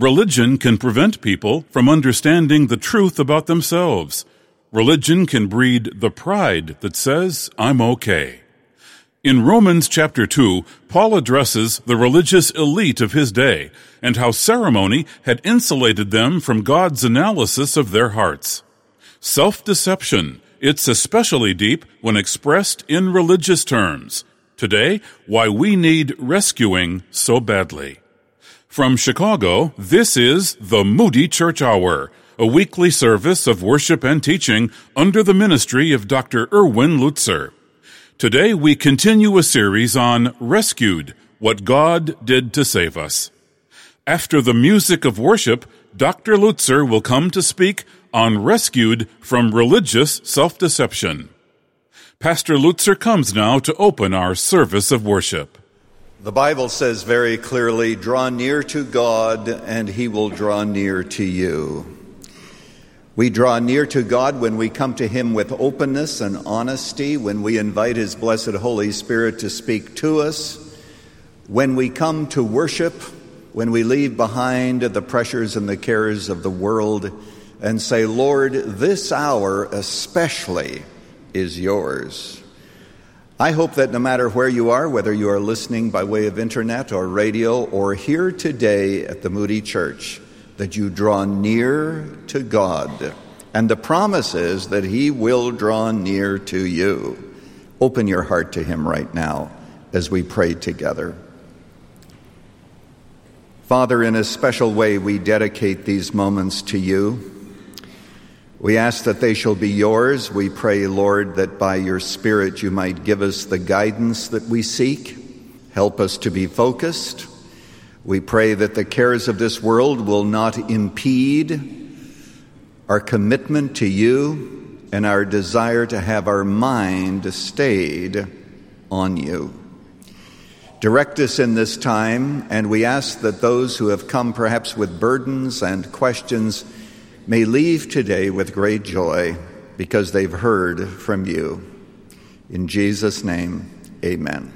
Religion can prevent people from understanding the truth about themselves. Religion can breed the pride that says, "I'm okay." In Romans chapter 2, Paul addresses the religious elite of his day and how ceremony had insulated them from God's analysis of their hearts. Self-deception, it's especially deep when expressed in religious terms. Today, why we need rescuing so badly. From Chicago, this is the Moody Church Hour, a weekly service of worship and teaching under the ministry of Dr. Erwin Lutzer. Today we continue a series on Rescued, What God Did to Save Us. After the music of worship, Dr. Lutzer will come to speak on Rescued from Religious Self-Deception. Pastor Lutzer comes now to open our service of worship. The Bible says very clearly, draw near to God and He will draw near to you. We draw near to God when we come to Him with openness and honesty, when we invite His blessed Holy Spirit to speak to us, when we come to worship, when we leave behind the pressures and the cares of the world and say, Lord, this hour especially is yours. I hope that no matter where you are, whether you are listening by way of internet or radio or here today at the Moody Church, that you draw near to God. And the promise is that He will draw near to you. Open your heart to Him right now as we pray together. Father, in a special way, we dedicate these moments to you. We ask that they shall be yours. We pray, Lord, that by your Spirit you might give us the guidance that we seek. Help us to be focused. We pray that the cares of this world will not impede our commitment to you and our desire to have our mind stayed on you. Direct us in this time, and we ask that those who have come perhaps with burdens and questions may leave today with great joy because they've heard from you. In Jesus' name, amen.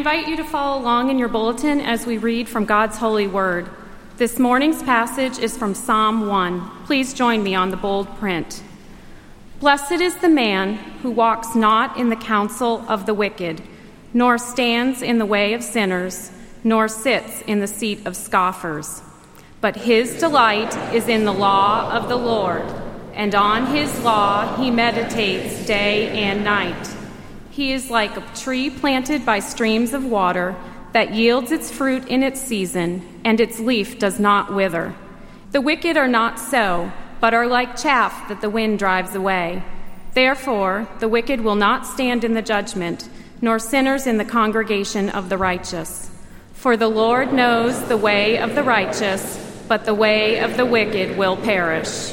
invite you to follow along in your bulletin as we read from God's holy word. This morning's passage is from Psalm 1. Please join me on the bold print. Blessed is the man who walks not in the counsel of the wicked, nor stands in the way of sinners, nor sits in the seat of scoffers. But his delight is in the law of the Lord, and on his law he meditates day and night. He is like a tree planted by streams of water that yields its fruit in its season, and its leaf does not wither. The wicked are not so, but are like chaff that the wind drives away. Therefore, the wicked will not stand in the judgment, nor sinners in the congregation of the righteous. For the Lord knows the way of the righteous, but the way of the wicked will perish.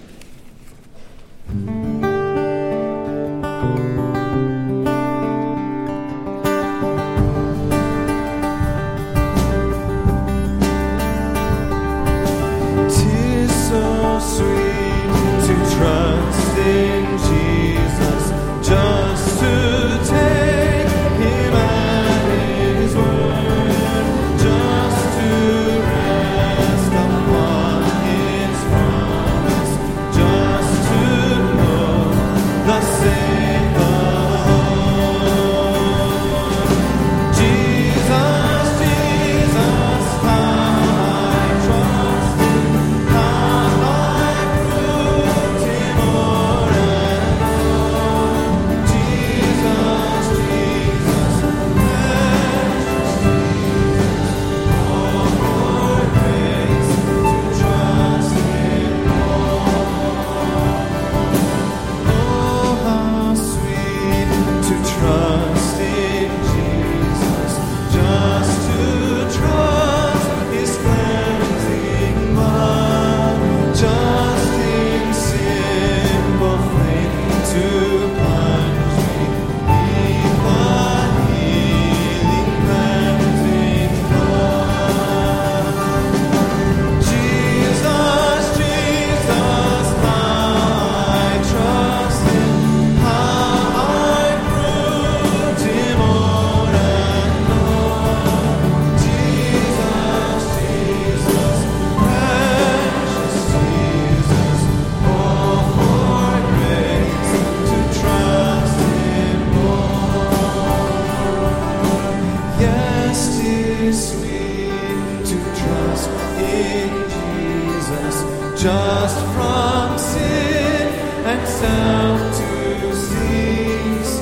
just from sin and self to cease,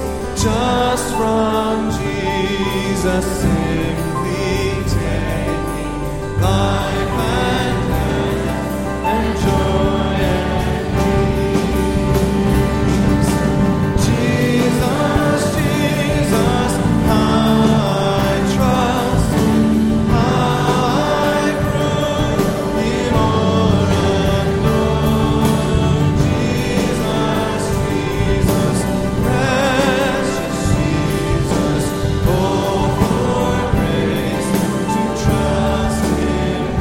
just from Jesus simply taking life and death and joy and peace. Jesus, Jesus, how I trust Him, how I prove Him more and more. Jesus, Jesus, precious Jesus, oh, for grace to trust Him.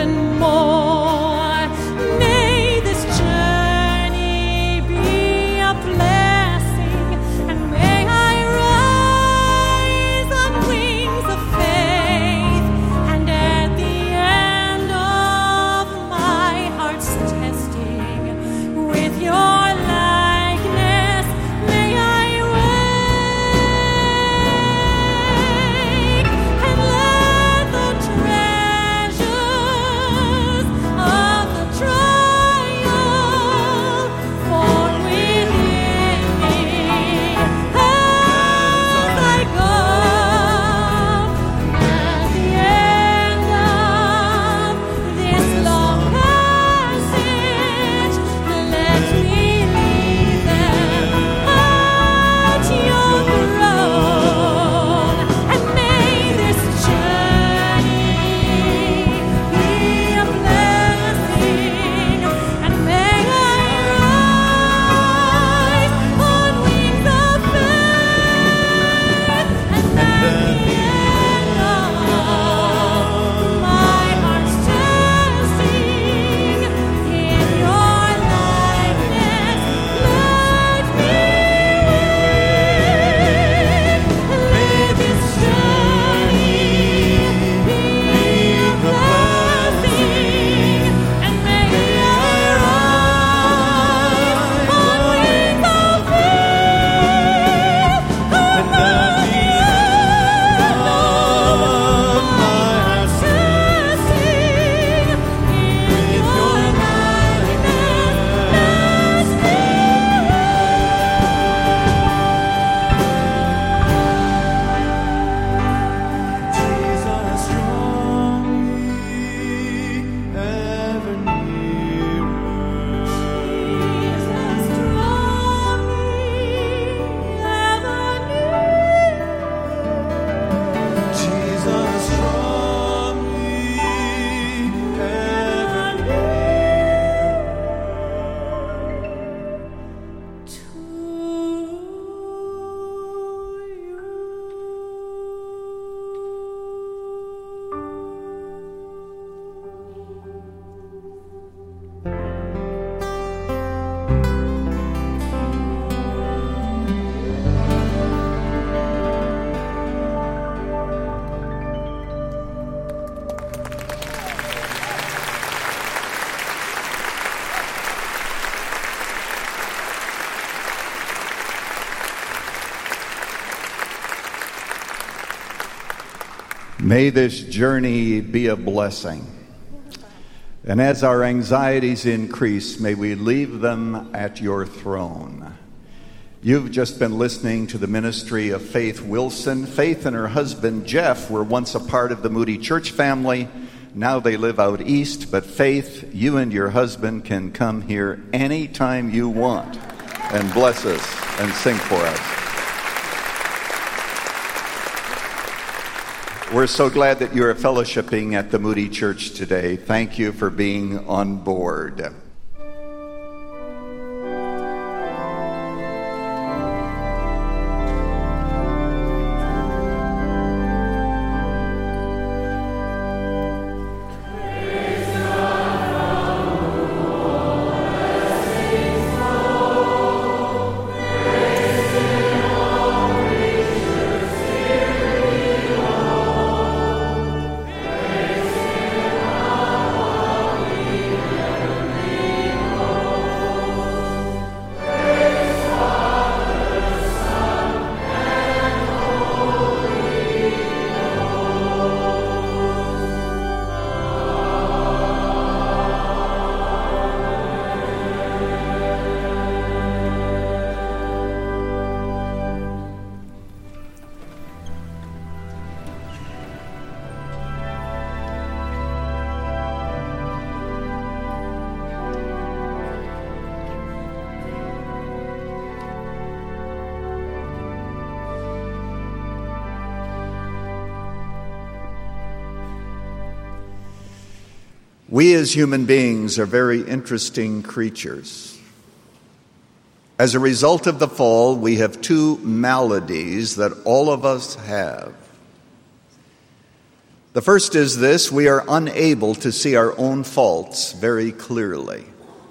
May this journey be a blessing. And as our anxieties increase, may we leave them at your throne. You've just been listening to the ministry of Faith Wilson. Faith and her husband, Jeff, were once a part of the Moody Church family. Now they live out east. But Faith, you and your husband can come here anytime you want and bless us and sing for us. We're so glad that you're fellowshipping at the Moody Church today. Thank you for being on board. We as human beings are very interesting creatures. As a result of the fall, we have two maladies that all of us have. The first is this: we are unable to see our own faults very clearly.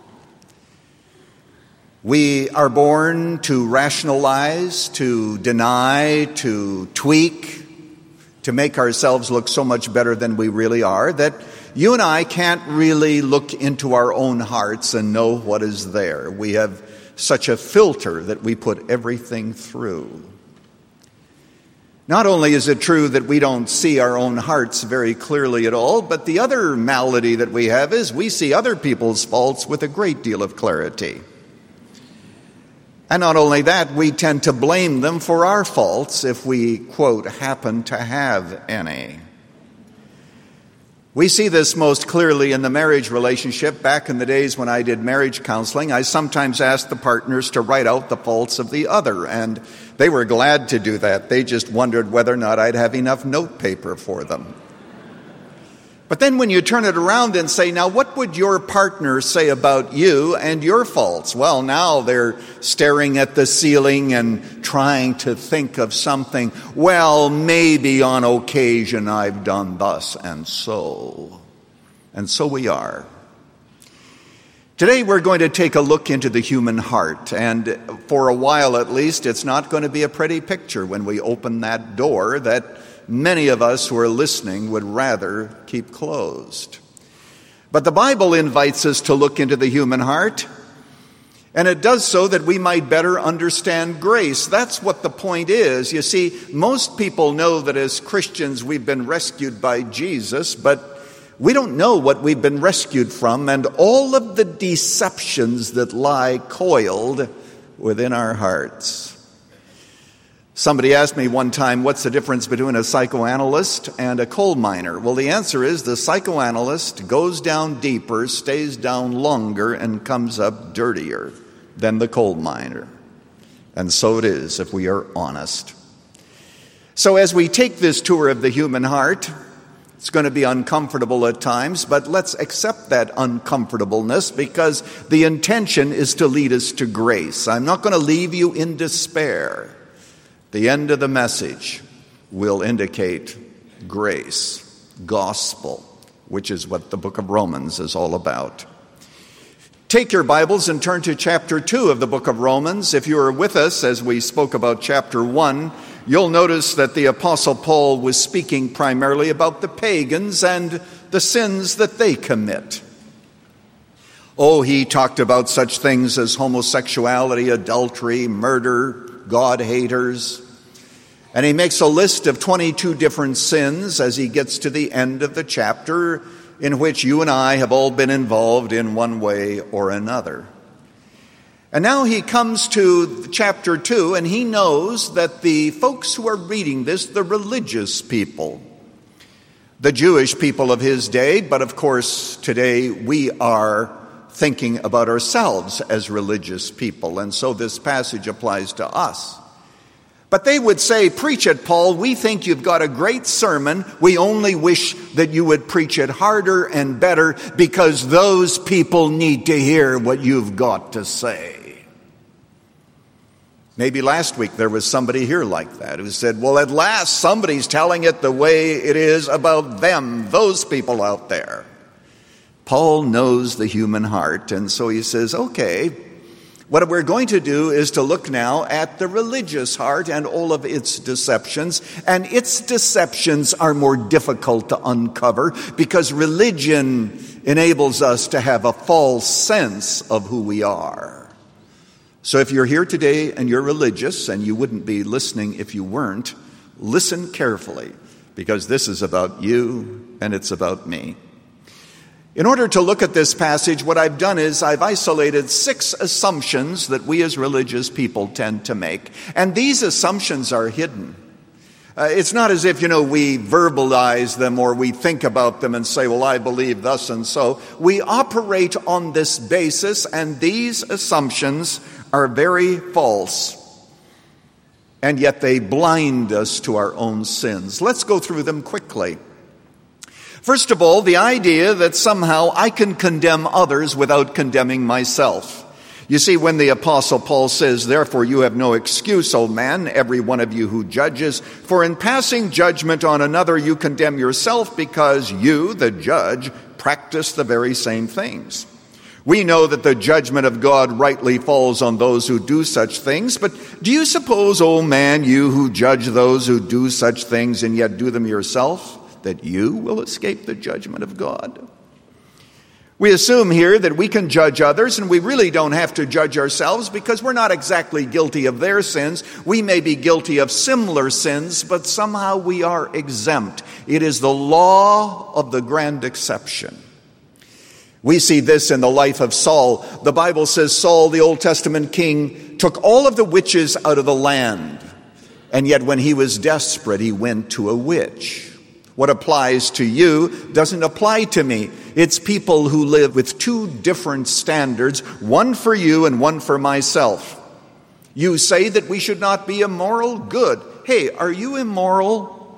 We are born to rationalize, to deny, to tweak, to make ourselves look so much better than we really are, that you and I can't really look into our own hearts and know what is there. We have such a filter that we put everything through. Not only is it true that we don't see our own hearts very clearly at all, but the other malady that we have is we see other people's faults with a great deal of clarity. And not only that, we tend to blame them for our faults if we, quote, happen to have any. We see this most clearly in the marriage relationship. Back in the days when I did marriage counseling, I sometimes asked the partners to write out the faults of the other, and they were glad to do that. They just wondered whether or not I'd have enough note paper for them. But then when you turn it around and say, now what would your partner say about you and your faults? Well, now they're staring at the ceiling and trying to think of something. Well, maybe on occasion I've done thus and so. And so we are. Today we're going to take a look into the human heart, and for a while at least, it's not going to be a pretty picture when we open that door that many of us who are listening would rather keep closed. But the Bible invites us to look into the human heart, and it does so that we might better understand grace. That's what the point is. You see, most people know that as Christians we've been rescued by Jesus, but we don't know what we've been rescued from and all of the deceptions that lie coiled within our hearts. Somebody asked me one time, what's the difference between a psychoanalyst and a coal miner? Well, the answer is the psychoanalyst goes down deeper, stays down longer, and comes up dirtier than the coal miner. And so it is if we are honest. So as we take this tour of the human heart, it's going to be uncomfortable at times, but let's accept that uncomfortableness because the intention is to lead us to grace. I'm not going to leave you in despair. The end of the message will indicate grace, gospel, which is what the book of Romans is all about. Take your Bibles and turn to chapter 2 of the book of Romans. If you were with us as we spoke about chapter 1, you'll notice that the Apostle Paul was speaking primarily about the pagans and the sins that they commit. Oh, he talked about such things as homosexuality, adultery, murder, God-haters. And he makes a list of 22 different sins as he gets to the end of the chapter in which you and I have all been involved in one way or another. And now he comes to chapter 2, and he knows that the folks who are reading this, the religious people, the Jewish people of his day, but of course today we are thinking about ourselves as religious people, and so this passage applies to us. But they would say, preach it, Paul. We think you've got a great sermon. We only wish that you would preach it harder and better because those people need to hear what you've got to say. Maybe last week there was somebody here like that who said, well, at last somebody's telling it the way it is about them, those people out there. Paul knows the human heart, and so he says, okay, what we're going to do is to look now at the religious heart and all of its deceptions, and its deceptions are more difficult to uncover because religion enables us to have a false sense of who we are. So if you're here today and you're religious, and you wouldn't be listening if you weren't, listen carefully because this is about you and it's about me. In order to look at this passage, what I've done is I've isolated 6 assumptions that we as religious people tend to make. And these assumptions are hidden. It's not as if, we verbalize them or we think about them and say, well, I believe thus and so. We operate on this basis, and these assumptions are very false. And yet they blind us to our own sins. Let's go through them quickly. First of all, the idea that somehow I can condemn others without condemning myself. You see, when the Apostle Paul says, "Therefore you have no excuse, O man, every one of you who judges, for in passing judgment on another you condemn yourself, because you, the judge, practice the very same things." We know that the judgment of God rightly falls on those who do such things, but do you suppose, O man, you who judge those who do such things and yet do them yourself, that you will escape the judgment of God? We assume here that we can judge others, and we really don't have to judge ourselves because we're not exactly guilty of their sins. We may be guilty of similar sins, but somehow we are exempt. It is the law of the grand exception. We see this in the life of Saul. The Bible says Saul, the Old Testament king, took all of the witches out of the land, and yet when he was desperate, he went to a witch. What applies to you doesn't apply to me. It's people who live with two different standards, one for you and one for myself. You say that we should not be immoral? Good. Hey, are you immoral?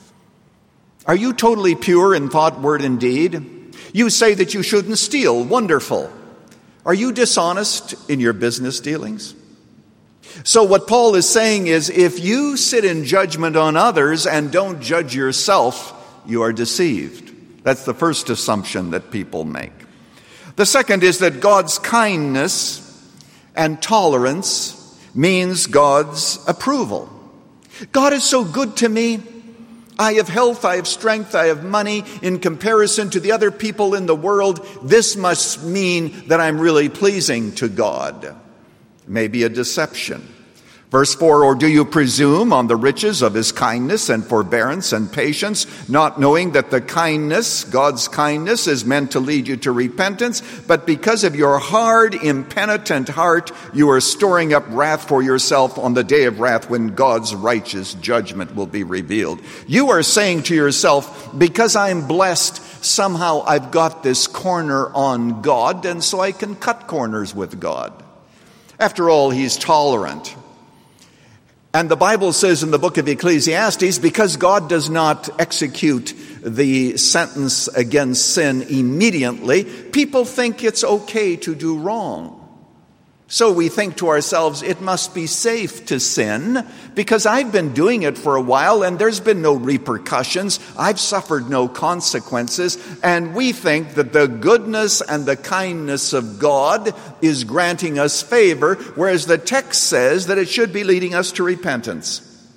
Are you totally pure in thought, word, and deed? You say that you shouldn't steal. Wonderful. Are you dishonest in your business dealings? So what Paul is saying is, if you sit in judgment on others and don't judge yourself, you are deceived. That's the first assumption that people make. The second is that God's kindness and tolerance means God's approval. God is so good to me. I have health, I have strength, I have money. In comparison to the other people in the world, this must mean that I'm really pleasing to God. Maybe a deception. Verse 4, or do you presume on the riches of his kindness and forbearance and patience, not knowing that the kindness, God's kindness, is meant to lead you to repentance, but because of your hard, impenitent heart, you are storing up wrath for yourself on the day of wrath when God's righteous judgment will be revealed. You are saying to yourself, because I'm blessed, somehow I've got this corner on God, and so I can cut corners with God. After all, he's tolerant. And the Bible says in the book of Ecclesiastes, because God does not execute the sentence against sin immediately, people think it's okay to do wrong. So we think to ourselves, it must be safe to sin because I've been doing it for a while and there's been no repercussions. I've suffered no consequences. And we think that the goodness and the kindness of God is granting us favor, whereas the text says that it should be leading us to repentance.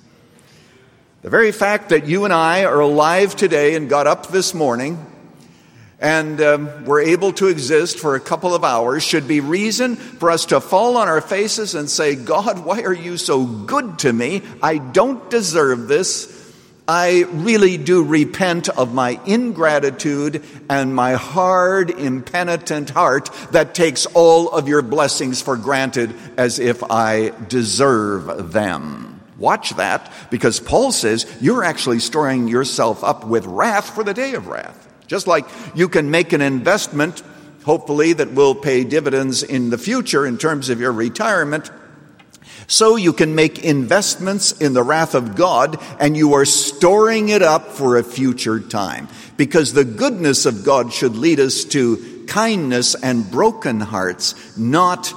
The very fact that you and I are alive today and got up this morning and we're able to exist for a couple of hours should be reason for us to fall on our faces and say, God, why are you so good to me? I don't deserve this. I really do repent of my ingratitude and my hard, impenitent heart that takes all of your blessings for granted as if I deserve them. Watch that, because Paul says you're actually storing yourself up with wrath for the day of wrath. Just like you can make an investment, hopefully, that will pay dividends in the future in terms of your retirement, so you can make investments in the wrath of God, and you are storing it up for a future time. Because the goodness of God should lead us to kindness and broken hearts, not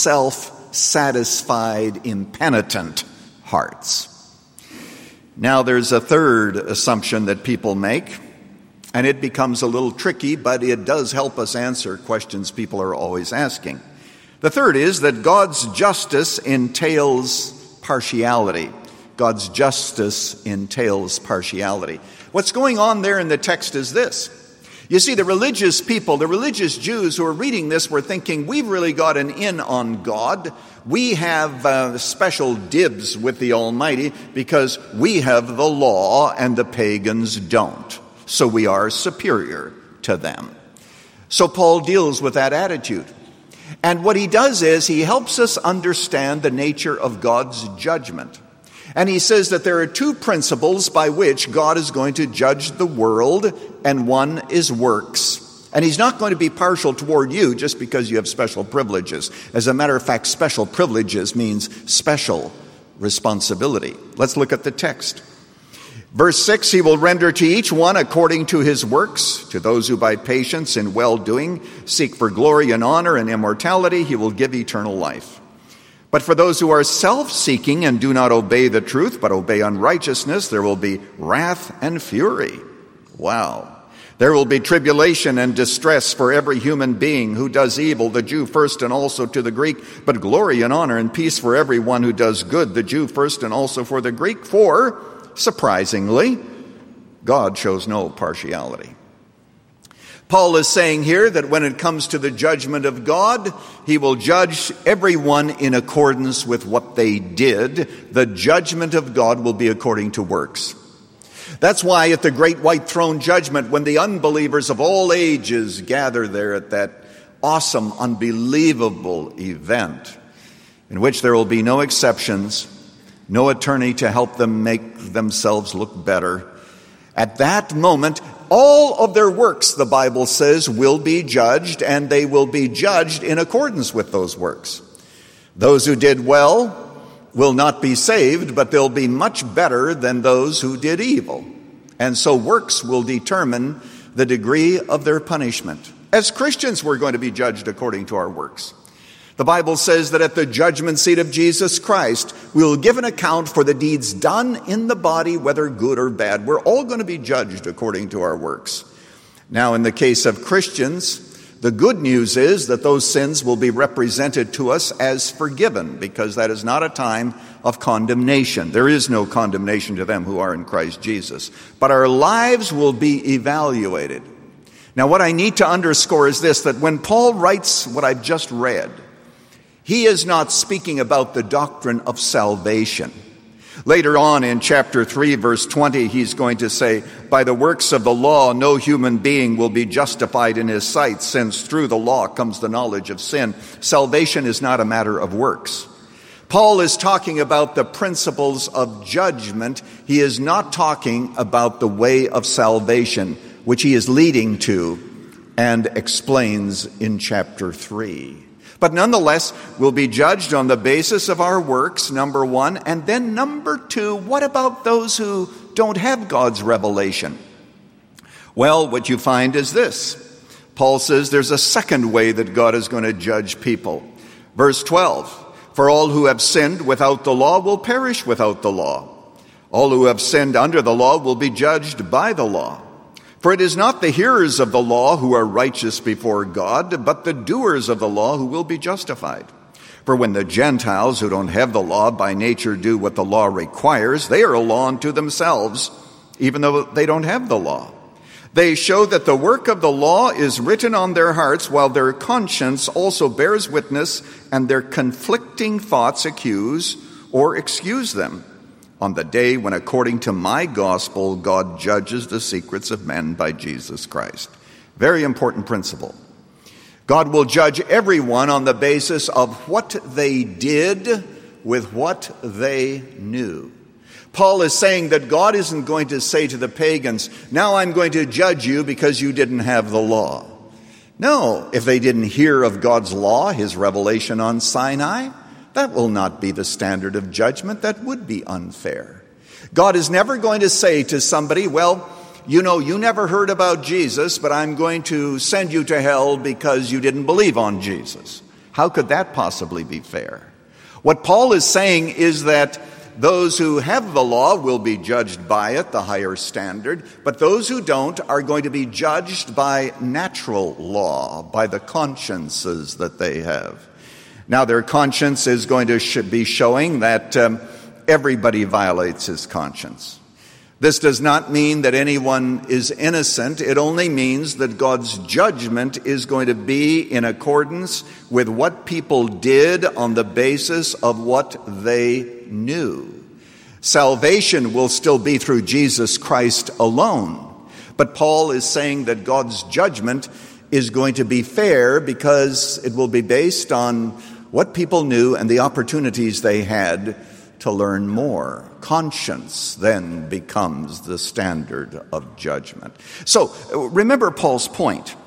self-satisfied, impenitent hearts. Now there's a third assumption that people make. And it becomes a little tricky, but it does help us answer questions people are always asking. The third is that God's justice entails partiality. God's justice entails partiality. What's going on there in the text is this. You see, the religious people, the religious Jews who are reading this were thinking, we've really got an in on God. We have special dibs with the Almighty because we have the law and the pagans don't. So we are superior to them. So Paul deals with that attitude. And what he does is he helps us understand the nature of God's judgment. And he says that there are two principles by which God is going to judge the world, and one is works. And he's not going to be partial toward you just because you have special privileges. As a matter of fact, special privileges means special responsibility. Let's look at the text. Verse 6, he will render to each one according to his works. To those who by patience in well-doing seek for glory and honor and immortality, he will give eternal life. But for those who are self-seeking and do not obey the truth, but obey unrighteousness, there will be wrath and fury. Wow. There will be tribulation and distress for every human being who does evil, the Jew first and also to the Greek, but glory and honor and peace for everyone who does good, the Jew first and also for the Greek. For, surprisingly, God shows no partiality. Paul is saying here that when it comes to the judgment of God, he will judge everyone in accordance with what they did. The judgment of God will be according to works. That's why at the great white throne judgment, when the unbelievers of all ages gather there at that awesome, unbelievable event, in which there will be no exceptions, no attorney to help them make themselves look better, at that moment, all of their works, the Bible says, will be judged, and they will be judged in accordance with those works. Those who did well will not be saved, but they'll be much better than those who did evil. And so works will determine the degree of their punishment. As Christians, we're going to be judged according to our works. The Bible says that at the judgment seat of Jesus Christ, we will give an account for the deeds done in the body, whether good or bad. We're all going to be judged according to our works. Now, in the case of Christians, the good news is that those sins will be represented to us as forgiven, because that is not a time of condemnation. There is no condemnation to them who are in Christ Jesus. But our lives will be evaluated. Now, what I need to underscore is this, that when Paul writes what I've just read, he is not speaking about the doctrine of salvation. Later on in chapter 3, verse 20, he's going to say, by the works of the law, no human being will be justified in his sight, since through the law comes the knowledge of sin. Salvation is not a matter of works. Paul is talking about the principles of judgment. He is not talking about the way of salvation, which he is leading to and explains in chapter 3. But nonetheless, we'll be judged on the basis of our works, number one. And then number two, what about those who don't have God's revelation? Well, what you find is this. Paul says there's a second way that God is going to judge people. Verse 12, for all who have sinned without the law will perish without the law. All who have sinned under the law will be judged by the law. For it is not the hearers of the law who are righteous before God, but the doers of the law who will be justified. For when the Gentiles who don't have the law by nature do what the law requires, they are a law unto themselves, even though they don't have the law. They show that the work of the law is written on their hearts, while their conscience also bears witness, and their conflicting thoughts accuse or excuse them on the day when, according to my gospel, God judges the secrets of men by Jesus Christ. Very important principle. God will judge everyone on the basis of what they did with what they knew. Paul is saying that God isn't going to say to the pagans, now I'm going to judge you because you didn't have the law. No, if they didn't hear of God's law, his revelation on Sinai, that will not be the standard of judgment. That would be unfair. God is never going to say to somebody, well, you know, you never heard about Jesus, but I'm going to send you to hell because you didn't believe on Jesus. How could that possibly be fair? What Paul is saying is that those who have the law will be judged by it, the higher standard, but those who don't are going to be judged by natural law, by the consciences that they have. Now, their conscience is going to be showing that everybody violates his conscience. This does not mean that anyone is innocent. It only means that God's judgment is going to be in accordance with what people did on the basis of what they knew. Salvation will still be through Jesus Christ alone. But Paul is saying that God's judgment is going to be fair because it will be based on what people knew and the opportunities they had to learn more. Conscience then becomes the standard of judgment. So remember Paul's point.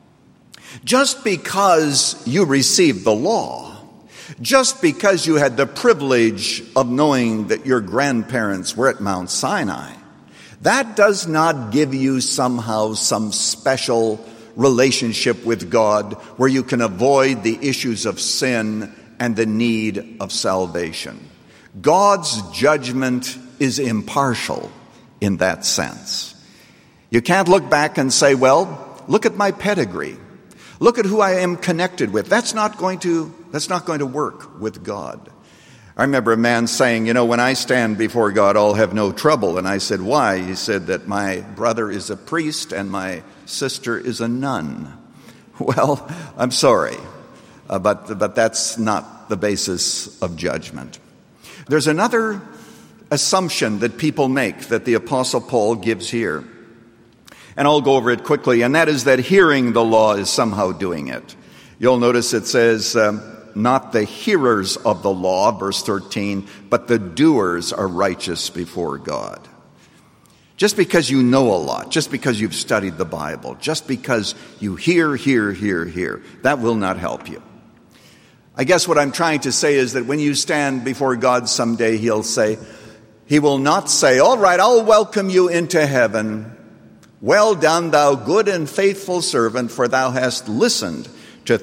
Just because you received the law, just because you had the privilege of knowing that your grandparents were at Mount Sinai, That does not give you somehow some special relationship with God where you can avoid the issues of sin and the need of salvation. God's judgment is impartial in that sense. You can't look back and say, well, look at my pedigree. Look at who I am connected with. That's not going to work with God. I remember a man saying, when I stand before God, I'll have no trouble. And I said, why? He said that my brother is a priest and my sister is a nun. Well, I'm sorry, but that's not the basis of judgment. There's another assumption that people make that the Apostle Paul gives here. And I'll go over it quickly, and that is that hearing the law is somehow doing it. You'll notice it says, not the hearers of the law, verse 13, but the doers are righteous before God. Just because you know a lot, just because you've studied the Bible, just because you hear, that will not help you. I guess what I'm trying to say is that when you stand before God someday, He will not say, all right, I'll welcome you into heaven. Well done, thou good and faithful servant, for thou hast listened to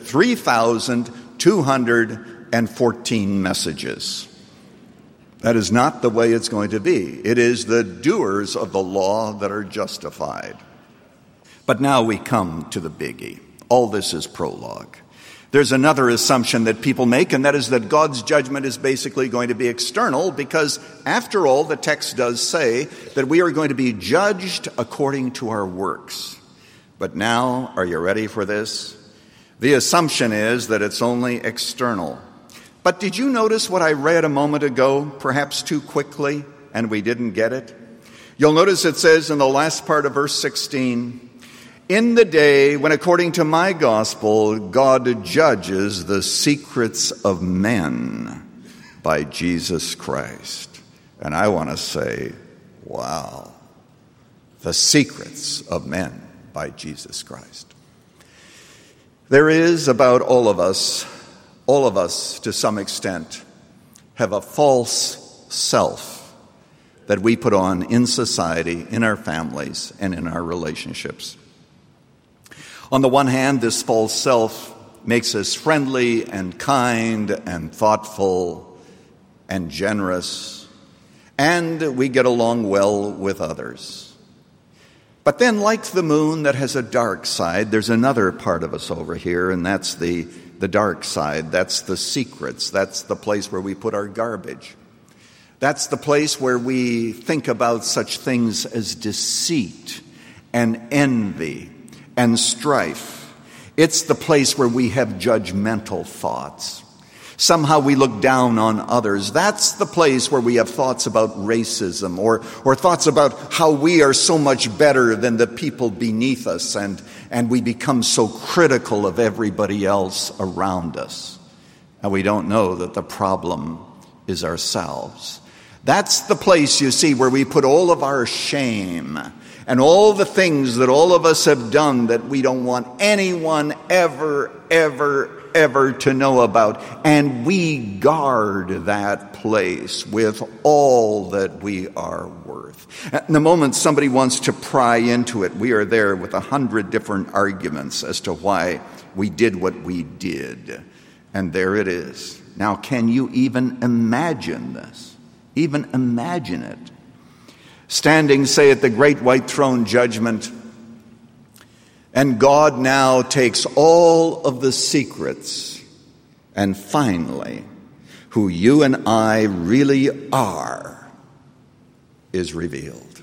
3,214 messages. That is not the way it's going to be. It is the doers of the law that are justified. But now we come to the biggie. All this is prologue. There's another assumption that people make, and that is that God's judgment is basically going to be external, because after all, the text does say that we are going to be judged according to our works. But now, are you ready for this? The assumption is that it's only external. But did you notice what I read a moment ago, perhaps too quickly, and we didn't get it? You'll notice it says in the last part of verse 16, in the day when, according to my gospel, God judges the secrets of men by Jesus Christ. And I want to say, wow, the secrets of men by Jesus Christ. There is about all of us to some extent have a false self that we put on in society, in our families, and in our relationships. On the one hand, this false self makes us friendly and kind and thoughtful and generous, and we get along well with others. But then, like the moon that has a dark side, there's another part of us over here, and that's the dark side. That's the secrets. That's the place where we put our garbage. That's the place where we think about such things as deceit and envy and strife. It's the place where we have judgmental thoughts. Somehow we look down on others. That's the place where we have thoughts about racism or thoughts about how we are so much better than the people beneath us, and we become so critical of everybody else around us. And we don't know that the problem is ourselves. That's the place, you see, where we put all of our shame and all the things that all of us have done that we don't want anyone ever to know about. And we guard that place with all that we are worth. And the moment somebody wants to pry into it, we are there with 100 different arguments as to why we did what we did. And there it is. Now, can you even imagine this? Even imagine it. Standing, say, at the great white throne judgment, and God now takes all of the secrets, and finally, who you and I really are is revealed.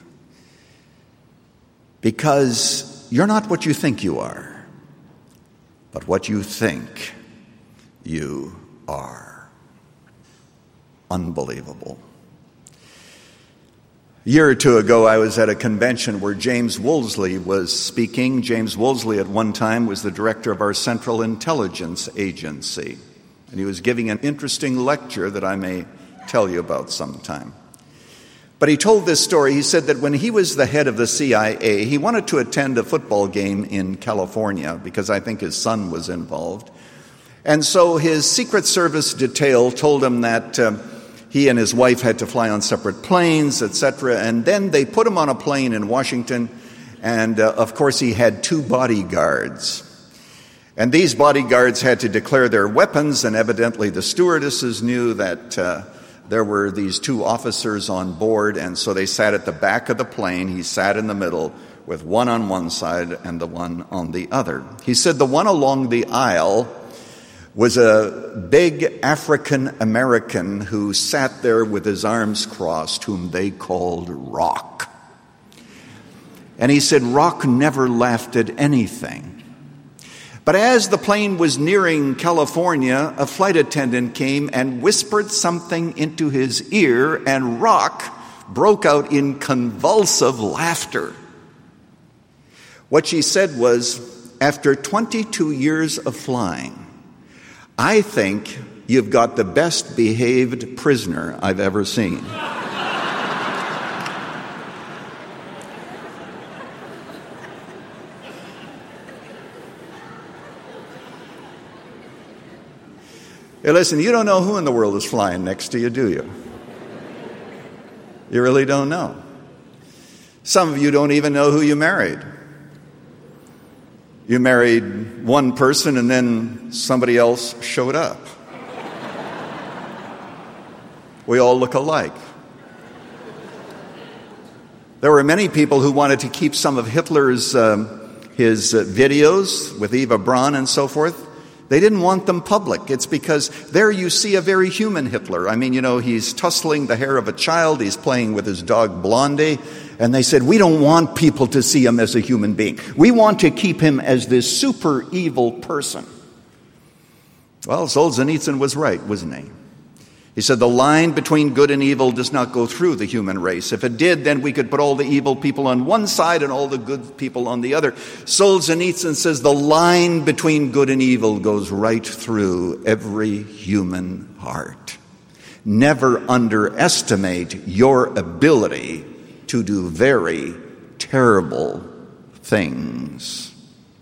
Because you're not what you think you are, but what you think you are. Unbelievable. A year or two ago, I was at a convention where James Woolsey was speaking. James Woolsey at one time was the director of our Central Intelligence Agency. And he was giving an interesting lecture that I may tell you about sometime. But he told this story. He said that when he was the head of the CIA, he wanted to attend a football game in California because I think his son was involved. And so his Secret Service detail told him that he and his wife had to fly on separate planes, etc. And then they put him on a plane in Washington, and of course he had 2 bodyguards. And these bodyguards had to declare their weapons, and evidently the stewardesses knew that there were these 2 officers on board, and so they sat at the back of the plane. He sat in the middle with one on one side and the one on the other. He said the one along the aisle was a big African American who sat there with his arms crossed, whom they called Rock. And he said Rock never laughed at anything. But as the plane was nearing California, a flight attendant came and whispered something into his ear, and Rock broke out in convulsive laughter. What she said was, after 22 years of flying, I think you've got the best behaved prisoner I've ever seen. Hey, listen, you don't know who in the world is flying next to you, do you? You really don't know. Some of you don't even know who you married. You married one person and then somebody else showed up. We all look alike. There were many people who wanted to keep some of Hitler's his videos with Eva Braun and so forth. They didn't want them public. It's because there you see a very human Hitler. I mean, he's tussling the hair of a child. He's playing with his dog Blondie. And they said, we don't want people to see him as a human being. We want to keep him as this super evil person. Well, Solzhenitsyn was right, wasn't he? He said the line between good and evil does not go through the human race. If it did, then we could put all the evil people on one side and all the good people on the other. Solzhenitsyn says the line between good and evil goes right through every human heart. Never underestimate your ability to do very terrible things.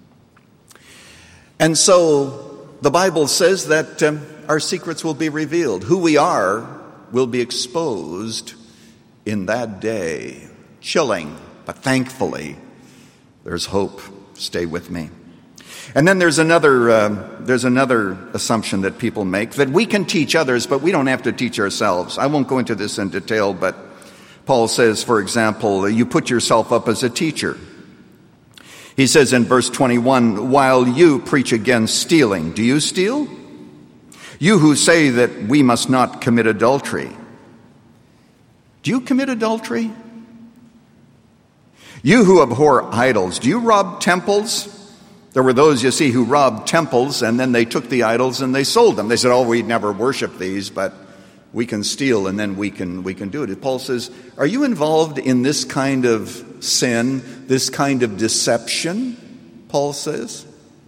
And so the Bible says that our secrets will be revealed. Who we are will be exposed in that day. Chilling, but thankfully, there's hope. Stay with me. And then there's another assumption that people make, that we can teach others, but we don't have to teach ourselves. I won't go into this in detail, but Paul says, for example, you put yourself up as a teacher. He says in verse 21, while you preach against stealing, do you steal? You who say that we must not commit adultery, do you commit adultery? You who abhor idols, do you rob temples? There were those, you see, who robbed temples, and then they took the idols and they sold them. They said, oh, we'd never worship these, but we can steal and then we can do it. Paul says, are you involved in this kind of sin, this kind of deception? Paul says.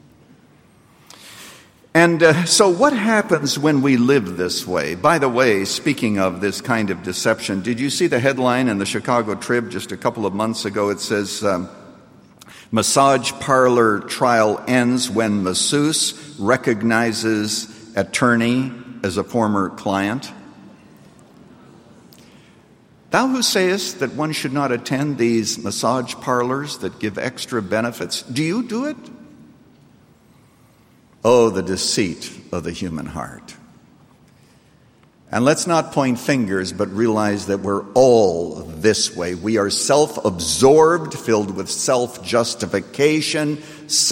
And so what happens when we live this way? By the way, speaking of this kind of deception, did you see the headline in the Chicago Trib just a couple of months ago? It says, massage parlor trial ends when masseuse recognizes attorney as a former client. Thou who sayest that one should not attend these massage parlors that give extra benefits, do you do it? Oh, the deceit of the human heart. And let's not point fingers, but realize that we're all this way. We are self-absorbed, filled with self-justification,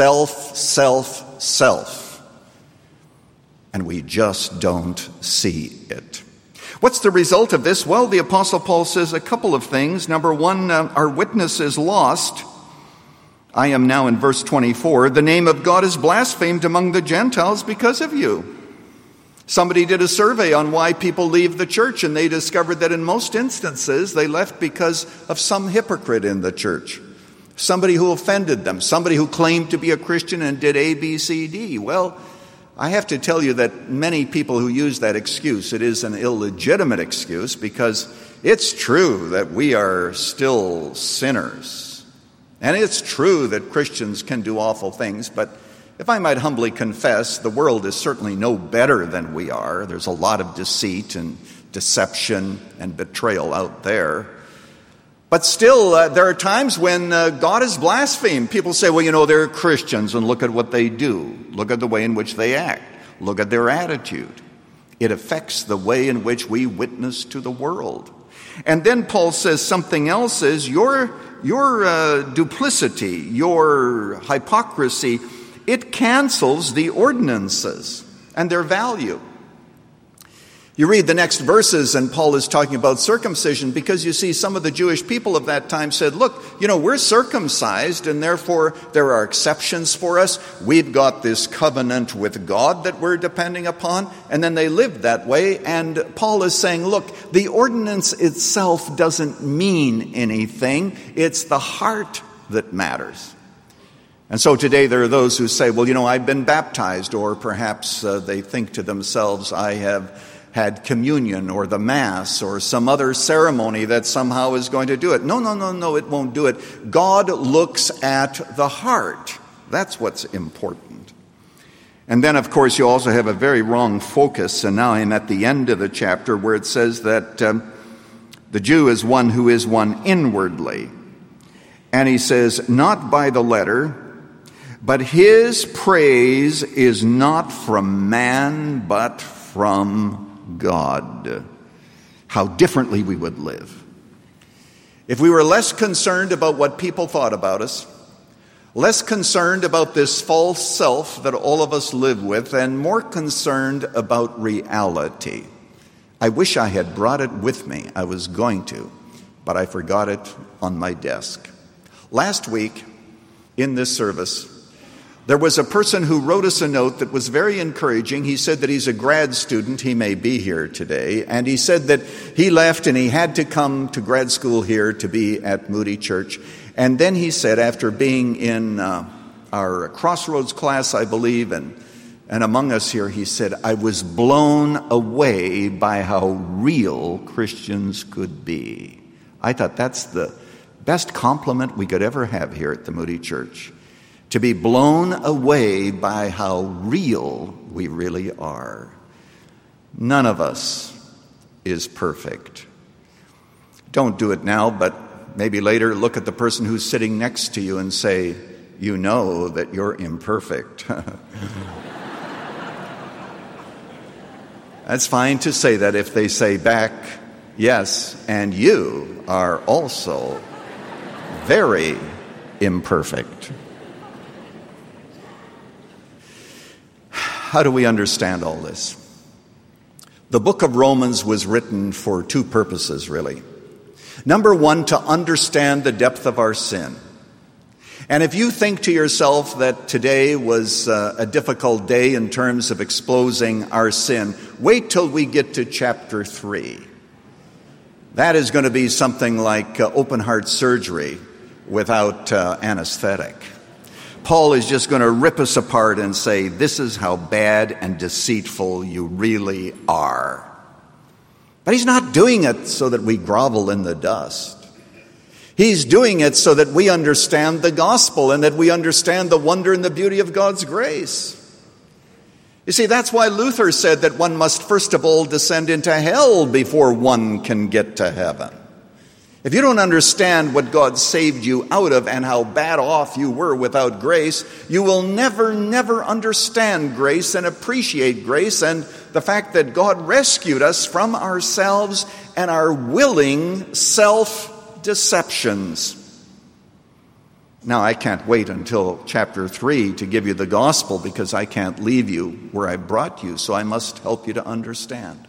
self. And we just don't see it. What's the result of this? Well, the Apostle Paul says a couple of things. Number one, our witness is lost. I am now in verse 24. The name of God is blasphemed among the Gentiles because of you. Somebody did a survey on why people leave the church, and they discovered that in most instances they left because of some hypocrite in the church. Somebody who offended them, somebody who claimed to be a Christian and did A, B, C, D. Well, I have to tell you that many people who use that excuse, it is an illegitimate excuse, because it's true that we are still sinners. And it's true that Christians can do awful things, but if I might humbly confess, the world is certainly no better than we are. There's a lot of deceit and deception and betrayal out there. But still, there are times when God is blasphemed. People say, well, they're Christians, and look at what they do. Look at the way in which they act. Look at their attitude. It affects the way in which we witness to the world. And then Paul says something else is your duplicity, your hypocrisy, it cancels the ordinances and their value. You read the next verses, and Paul is talking about circumcision because you see some of the Jewish people of that time said, look, we're circumcised, and therefore there are exceptions for us. We've got this covenant with God that we're depending upon, and then they lived that way. And Paul is saying, look, the ordinance itself doesn't mean anything. It's the heart that matters. And so today there are those who say, well, I've been baptized, or perhaps they think to themselves, I have had communion or the Mass or some other ceremony that somehow is going to do it. No, it won't do it. God looks at the heart. That's what's important. And then, of course, you also have a very wrong focus, and now I'm at the end of the chapter where it says that the Jew is one who is one inwardly. And he says, not by the letter, but his praise is not from man, but from God. How differently we would live if we were less concerned about what people thought about us, less concerned about this false self that all of us live with, and more concerned about reality. I wish I had brought it with me. I was going to, but I forgot it on my desk. Last week in this service, there was a person who wrote us a note that was very encouraging. He said that he's a grad student. He may be here today. And he said that he left and he had to come to grad school here to be at Moody Church. And then he said, after being in our Crossroads class, I believe, and among us here, he said, I was blown away by how real Christians could be. I thought that's the best compliment we could ever have here at the Moody Church. To be blown away by how real we really are. None of us is perfect. Don't do it now, but maybe later look at the person who's sitting next to you and say, you know that you're imperfect. That's fine to say that if they say back, yes, and you are also very imperfect. How do we understand all this? The book of Romans was written for two purposes, really. Number one, to understand the depth of our sin. And if you think to yourself that today was a difficult day in terms of exposing our sin, wait till we get to chapter 3. That is going to be something like open heart surgery without anesthetic. Paul is just going to rip us apart and say, this is how bad and deceitful you really are. But he's not doing it so that we grovel in the dust. He's doing it so that we understand the gospel and that we understand the wonder and the beauty of God's grace. You see, that's why Luther said that one must first of all descend into hell before one can get to heaven. If you don't understand what God saved you out of and how bad off you were without grace, you will never understand grace and appreciate grace and the fact that God rescued us from ourselves and our willing self-deceptions. Now, I can't wait until chapter 3 to give you the gospel because I can't leave you where I brought you, so I must help you to understand.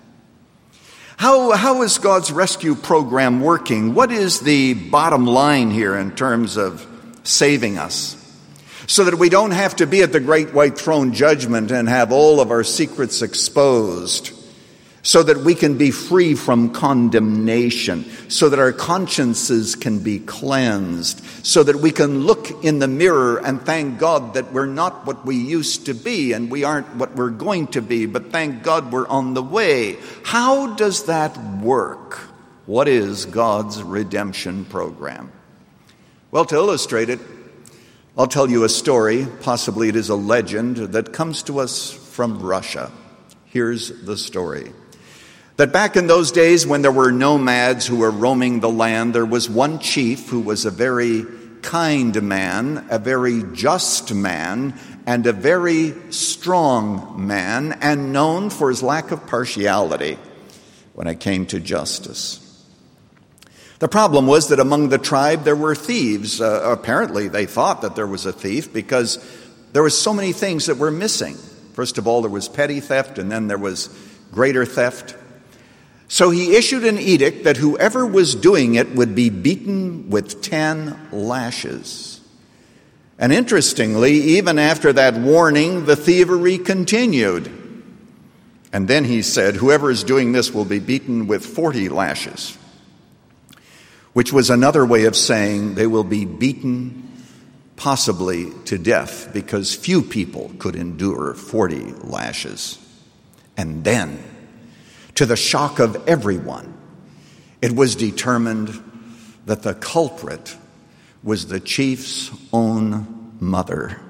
How is God's rescue program working? What is the bottom line here in terms of saving us? So that we don't have to be at the great white throne judgment and have all of our secrets exposed. So that we can be free from condemnation. So that our consciences can be cleansed. So that we can look in the mirror and thank God that we're not what we used to be and we aren't what we're going to be, but thank God we're on the way. How does that work? What is God's redemption program? Well, to illustrate it, I'll tell you a story, possibly it is a legend, that comes to us from Russia. Here's the story. that back in those days when there were nomads who were roaming the land, there was one chief who was a very kind man, a very just man, and a very strong man, and known for his lack of partiality when it came to justice. The problem was that among the tribe there were thieves. Apparently they thought that there was a thief because there were so many things that were missing. First of all, there was petty theft, and then there was greater theft. So he issued an edict that whoever was doing it would be beaten with 10 lashes. And interestingly, even after that warning, the thievery continued. And then he said, whoever is doing this will be beaten with 40 lashes. Which was another way of saying they will be beaten possibly to death, because few people could endure 40 lashes. And then, to the shock of everyone, it was determined that the culprit was the chief's own mother.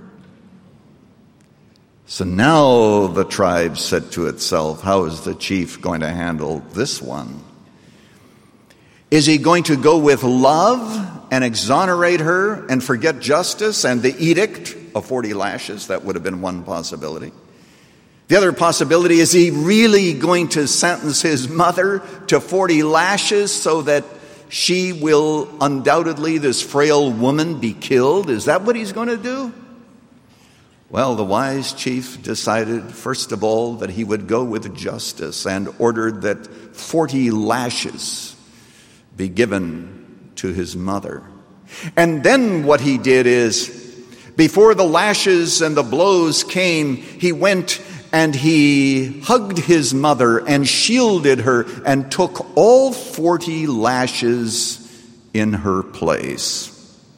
So now the tribe said to itself, how is the chief going to handle this one? Is he going to go with love and exonerate her and forget justice and the edict of 40 lashes? That would have been one possibility. The other possibility, is he really going to sentence his mother to 40 lashes so that she will undoubtedly, this frail woman, be killed? Is that what he's going to do? Well, the wise chief decided, first of all, that he would go with justice and ordered that 40 lashes be given to his mother. And then what he did is, before the lashes and the blows came, he went and he hugged his mother and shielded her and took all 40 lashes in her place.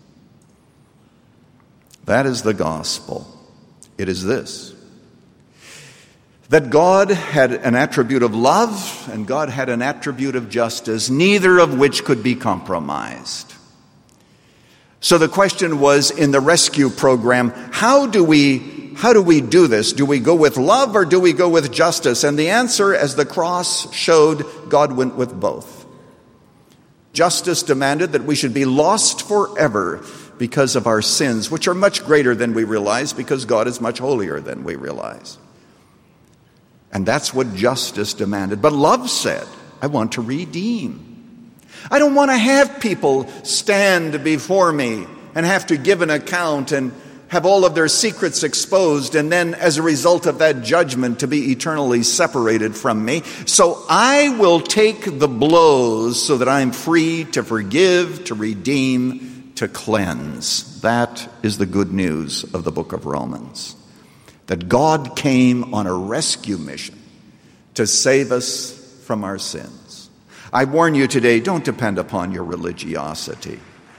That is the gospel. It is this: that God had an attribute of love and God had an attribute of justice, neither of which could be compromised. So the question was, in the rescue program, how do we do this? Do we go with love or do we go with justice? And the answer, as the cross showed, God went with both. Justice demanded that we should be lost forever because of our sins, which are much greater than we realize, because God is much holier than we realize. And that's what justice demanded. But love said, I want to redeem. I don't want to have people stand before me and have to give an account and have all of their secrets exposed, and then as a result of that judgment to be eternally separated from me. So I will take the blows so that I'm free to forgive, to redeem, to cleanse. That is the good news of the book of Romans. That God came on a rescue mission to save us from our sins. I warn you today, don't depend upon your religiosity.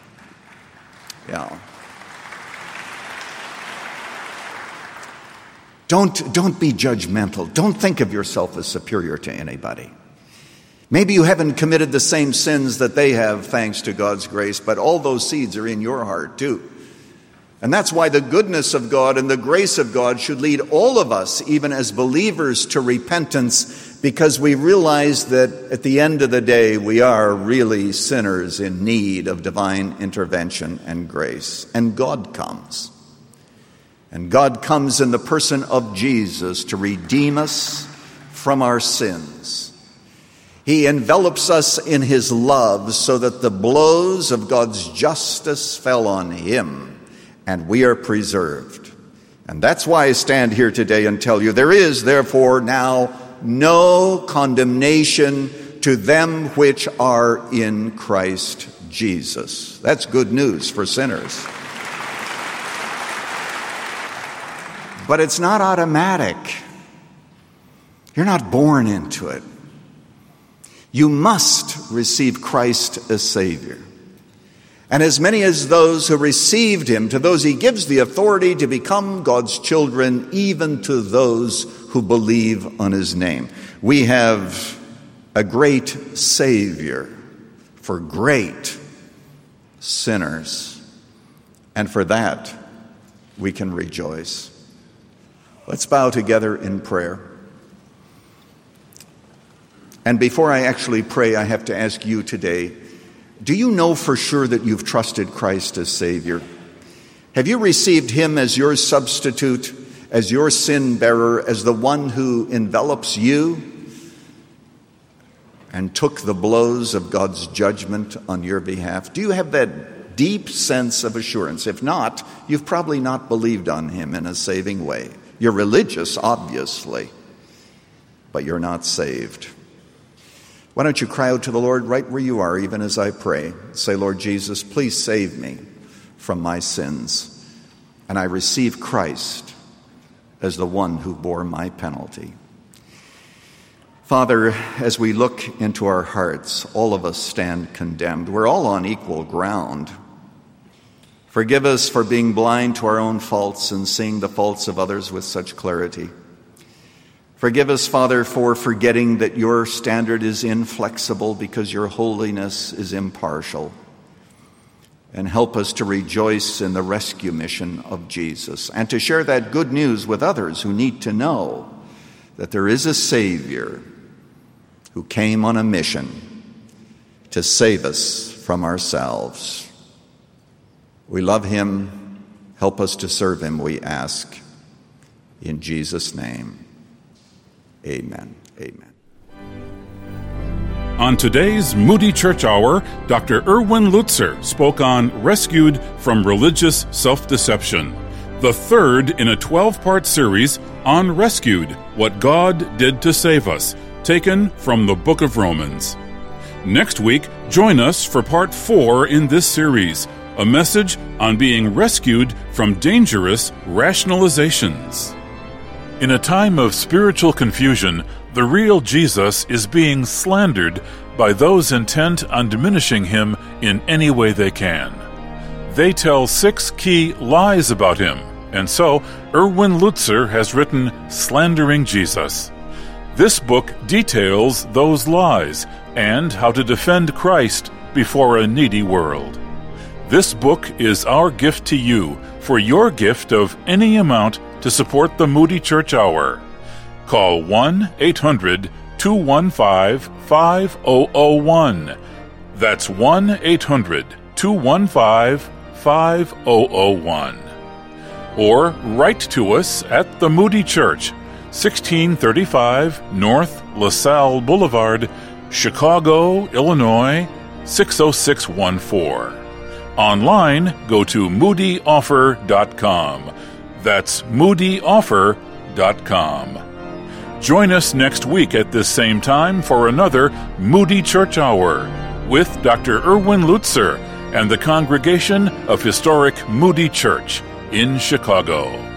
Don't be judgmental. Don't think of yourself as superior to anybody. Maybe you haven't committed the same sins that they have, thanks to God's grace, but all those seeds are in your heart too. And that's why the goodness of God and the grace of God should lead all of us, even as believers, to repentance, because we realize that at the end of the day, we are really sinners in need of divine intervention and grace. And God comes. And God comes in the person of Jesus to redeem us from our sins. He envelops us in his love so that the blows of God's justice fell on him, and we are preserved. And that's why I stand here today and tell you, there is therefore now no condemnation to them which are in Christ Jesus. That's good news for sinners. But it's not automatic. You're not born into it. You must receive Christ as Savior. And as many as those who received him, to those he gives the authority to become God's children, even to those who believe on his name. We have a great Savior for great sinners. And for that, we can rejoice. Let's bow together in prayer. And before I actually pray, I have to ask you today, do you know for sure that you've trusted Christ as Savior? Have you received him as your substitute, as your sin bearer, as the one who envelops you and took the blows of God's judgment on your behalf? Do you have that deep sense of assurance? If not, you've probably not believed on him in a saving way. You're religious, obviously, but you're not saved. Why don't you cry out to the Lord right where you are, even as I pray. Say, Lord Jesus, please save me from my sins. And I receive Christ as the one who bore my penalty. Father, as we look into our hearts, all of us stand condemned. We're all on equal ground. Forgive us for being blind to our own faults and seeing the faults of others with such clarity. Forgive us, Father, for forgetting that your standard is inflexible because your holiness is impartial. And help us to rejoice in the rescue mission of Jesus and to share that good news with others who need to know that there is a Savior who came on a mission to save us from ourselves. We love him. Help us to serve him, we ask. In Jesus' name. Amen. Amen. On today's Moody Church Hour, Dr. Erwin Lutzer spoke on Rescued from Religious Self-Deception, the third in a 12-part series on Rescued, What God Did to Save Us, taken from the Book of Romans. Next week, join us for Part 4 in this series, a message on being rescued from dangerous rationalizations. In a time of spiritual confusion, the real Jesus is being slandered by those intent on diminishing him in any way they can. They tell 6 key lies about him, and so Erwin Lutzer has written Slandering Jesus. This book details those lies and how to defend Christ before a needy world. This book is our gift to you for your gift of any amount to support the Moody Church Hour. Call 1-800-215-5001. That's 1-800-215-5001. Or write to us at the Moody Church, 1635 North LaSalle Boulevard, Chicago, Illinois, 60614. Online, go to moodyoffer.com. That's moodyoffer.com. Join us next week at this same time for another Moody Church Hour with Dr. Erwin Lutzer and the congregation of historic Moody Church in Chicago.